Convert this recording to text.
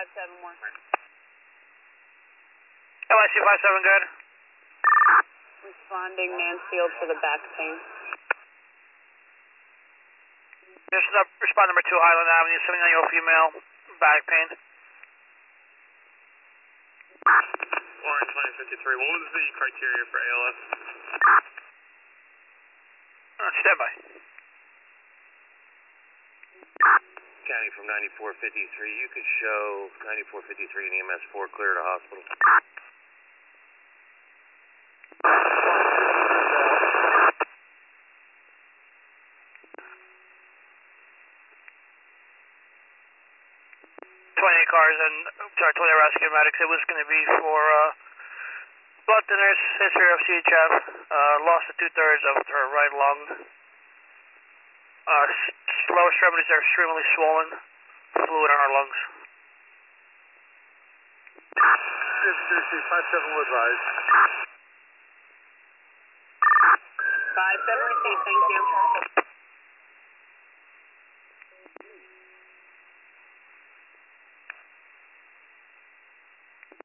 57 more. LIC 57, good. Responding Mansfield for the back pain. This is respond number 2, Highland Avenue, 79-year-old female, back pain. Orange 2053, what was the criteria for ALS? Stand by. County from 9453, you could show 9453 and EMS 4 clear to hospital. Cars and 20 rescue medics. It was going to be for blood thinners, history of CHF, loss of 2/3 of her right lung. Lower extremities are extremely swollen, fluid in her lungs. 57 will advise. 57 received, thank you.